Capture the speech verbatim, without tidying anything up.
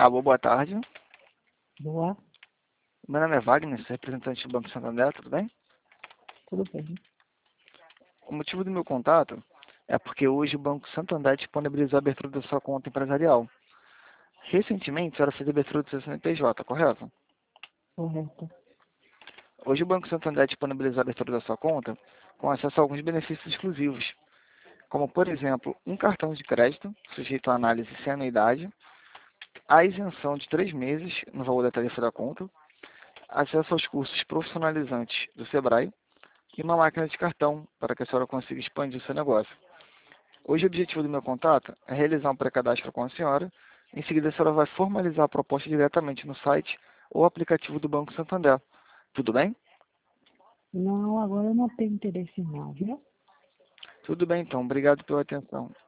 Alô, boa tarde. Boa, Meu nome é Wagner, sou representante do Banco Santander, tudo bem? tudo bem. O motivo do meu contato é porque hoje o Banco Santander disponibilizou a abertura da sua conta empresarial. Recentemente, a senhora fez a abertura do seu C N P J, correto? Correto. Hoje o Banco Santander disponibilizou a abertura da sua conta com acesso a alguns benefícios exclusivos, como, por exemplo, um cartão de crédito sujeito à análise sem anuidade, a isenção de três meses no valor da tarifa da conta, acesso aos cursos profissionalizantes do Sebrae e uma máquina de cartão para que a senhora consiga expandir o seu negócio. Hoje o objetivo do meu contato é realizar um pré-cadastro com a senhora. Em seguida a senhora vai formalizar a proposta diretamente no site ou aplicativo do Banco Santander. Tudo bem? Não, agora eu não tenho interesse não, viu? Tudo bem então. Obrigado pela atenção.